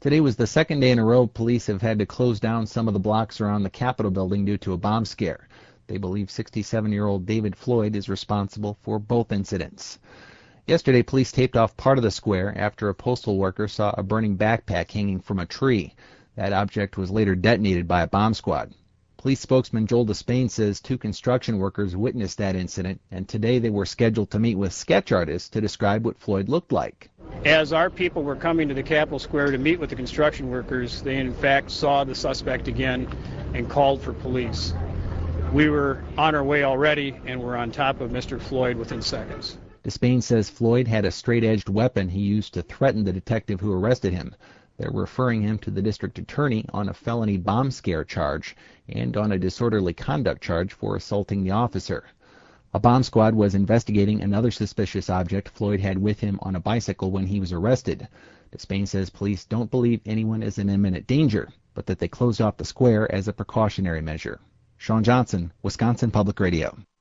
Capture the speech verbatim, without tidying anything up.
Today was the second day in a row police have had to close down some of the blocks around the Capitol building due to a bomb scare. They believe sixty-seven-year-old David Floyd is responsible for both incidents. Yesterday, police taped off part of the square after a postal worker saw a burning backpack hanging from a tree. That object was later detonated by a bomb squad. Police spokesman Joel Despain says two construction workers witnessed that incident, and today they were scheduled to meet with sketch artists to describe what Floyd looked like. As our people were coming to the Capitol Square to meet with the construction workers, they in fact saw the suspect again and called for police. We were on our way already and were on top of Mister Floyd within seconds. Despain says Floyd had a straight-edged weapon he used to threaten the detective who arrested him. They're referring him to the district attorney on a felony bomb scare charge and on a disorderly conduct charge for assaulting the officer. A bomb squad was investigating another suspicious object Floyd had with him on a bicycle when he was arrested. Despain says police don't believe anyone is in imminent danger, but that they closed off the square as a precautionary measure. Sean Johnson, Wisconsin Public Radio.